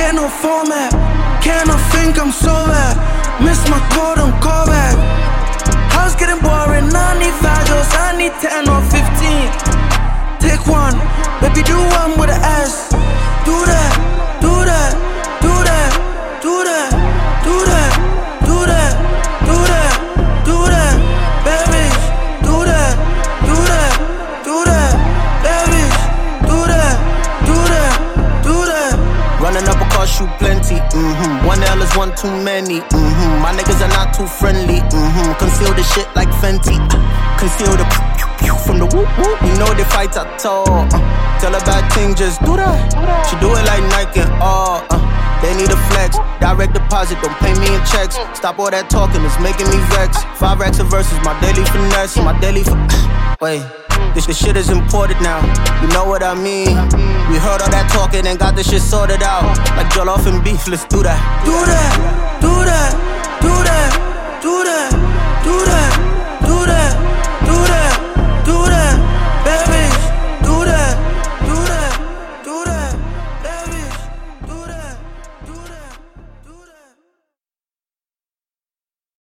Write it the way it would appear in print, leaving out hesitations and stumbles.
get no format. Cannot think I'm so bad. Miss my code on callback. House getting boring, I need 5 girls, I need 10 or 15. Take one, baby do one with an S. Do that, do that, do that, do that, do that, do that, do that, do that, baby. Do that, do that, do that, baby. Do that, do that, do that. Running up will cost you plenty, One L is one too many, My niggas are not too friendly, Conceal the shit like Fenty, Conceal the from the whoop whoop. You know they fight at all, Tell a bad thing, just do that. She do it like Nike and all, They need a flex, direct deposit, don't pay me in checks. Stop all that talking, it's making me vex. 5 racks of verses, my daily finesse, my daily wait, this shit is imported now, you know what I mean. We heard all that talking and got this shit sorted out. Like jollof and beef, let's do that. Do that, do that, do that, do that, do that.